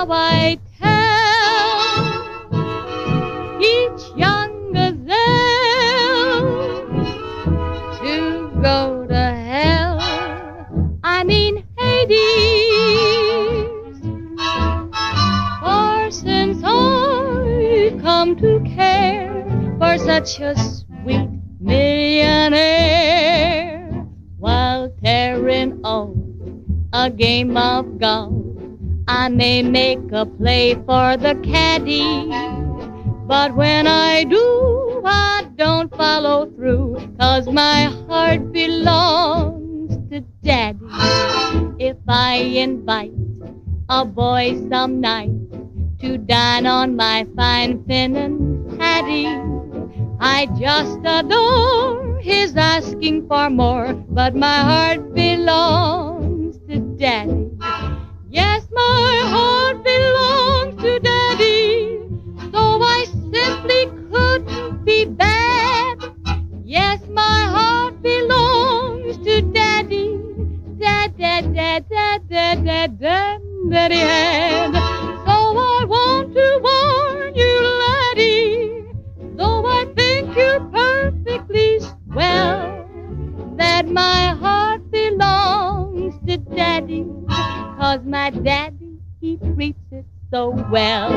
how I tell each young gazelle to go to hell, I mean Hades. For since I've come to care for such a sweet millionaire, while tearing off a game of golf, I may make a play for the caddy, but when I do, I don't follow through, 'cause my heart belongs to Daddy. If I invite a boy some night to dine on my fine Finnan Hattie, I just adore his asking for more, but my heart belongs to Daddy. Yes, my heart belongs to Daddy, so I simply couldn't be bad. Yes, my heart belongs to Daddy, Daddy had. So I want to warn you, laddie, though I think you're perfectly swell, that my heart belongs to Daddy, 'cause my daddy, he treats it so well.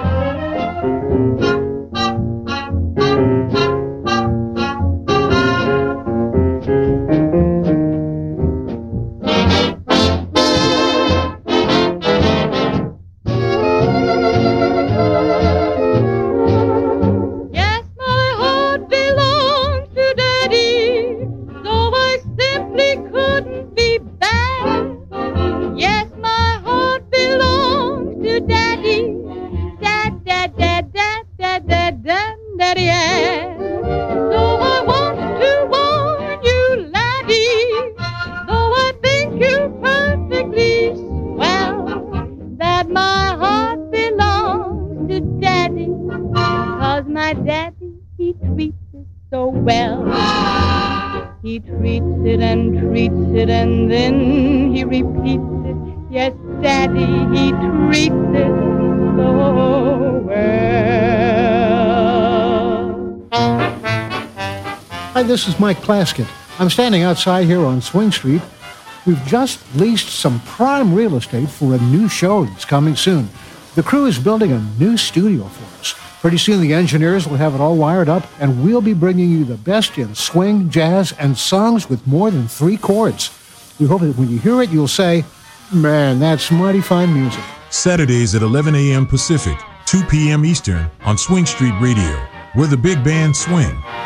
And then he repeats it. Yes, Daddy, he treats it so well. Hi, this is Mike Plaskett. I'm standing outside here on Swing Street. We've just leased some prime real estate for a new show that's coming soon. The crew is building a new studio for us. Pretty soon the engineers will have it all wired up, and we'll be bringing you the best in swing, jazz, and songs with more than 3 chords. We hope that when you hear it, you'll say, man, that's mighty fine music. Saturdays at 11 a.m. Pacific, 2 p.m. Eastern on Swing Street Radio, where the big band swing.